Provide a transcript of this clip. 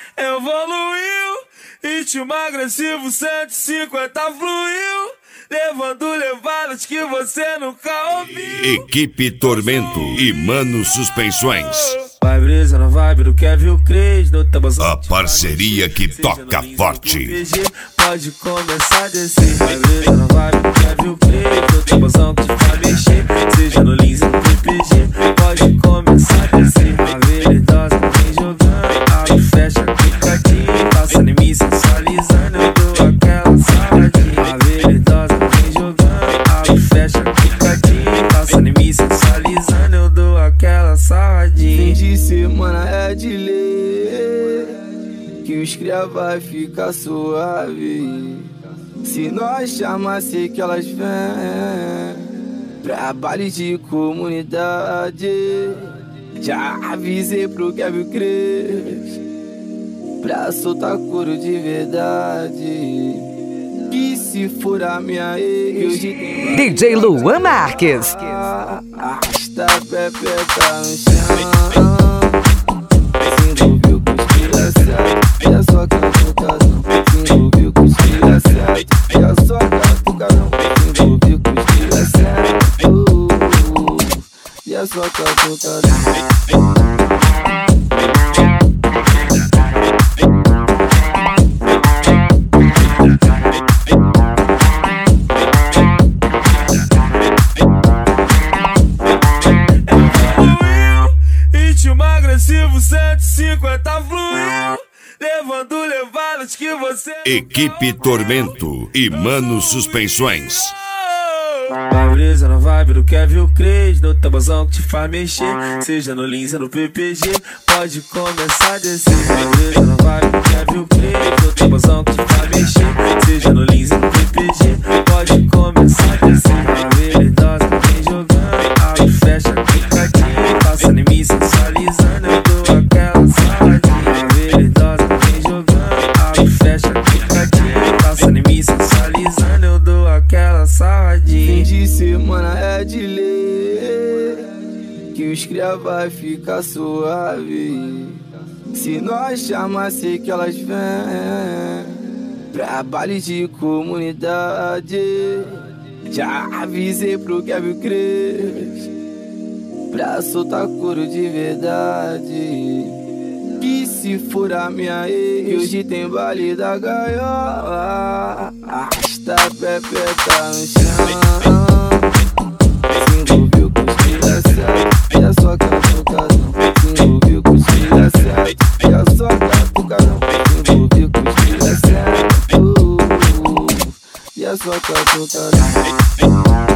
evoluiu, ritmo agressivo 150 fluiu, levando levadas que você nunca ouviu. Equipe Tormento e Mano Suspensões. Vai brisa na vibe do Kevin Cres, no tabuzão. A parceria que toca forte. Pode começar a descer. Vai brisa na vibe do Kevin Cres, no tabuzão que te faz mexer. Seja no Lins ou no PPG, pode começar a descer. A veridosa vem jogando, abre, fecha, picadinho. Passa em mim sensualizando, eu dou aquela saladinha. A veridosa vem jogando, abre, fecha, picadinho. Passa em mim sensualizando, eu dou aquela saladinha. Fim de semana é de lei, que os cria vai ficar suave. Se nós chamar, sei que elas vêm pra baile de comunidade. Já avisei pro Kevin Cres pra soltar couro de verdade. Que se for a minha ex, DJ Luan Marques. arrasta a pepeca no chão. Se envolveu com os tira certo, é só catucadão. Se envolveu com os tira certo, é só catucadão. Se envolveu com os tira certo, é só catucadão. Ritmo agressivo 150 fluiu, levando levadas que você. Equipe Tormento e Mano Suspensões. Vai brisa na vibe do Kevin Cres, no tabuzão que te faz mexer. Seja no Lins ou no PPG, pode começar a descer. Vai brisa na vibe do Kevin Cres, no tabuzão que te faz mexer. Seja no Lins ou no PPG, pode começar a descer. A veridosa vem jogando, abre, fecha, picadinho. Passa em mim sensualizando, eu dou aquela saladinha. A veridosa vem jogando, abre, fecha, picadinho. Passa em mim sensualizando, eu dou aquela saladinha. Fim de semana é de lei, que os cria vai ficar suave. Se nós chamar, sei que elas vêm pra baile de comunidade. Já avisei pro Kevin Cres pra soltar couro de verdade. Que se for a minha ex, hoje tem baile da gaiola. Arrasta a pepeca no chão. Se envolveu com os tira certo, é só catucadão. Se envolveu com os tira certo, é só catucadão. Se envolveu com os tira certo, é só catucadão.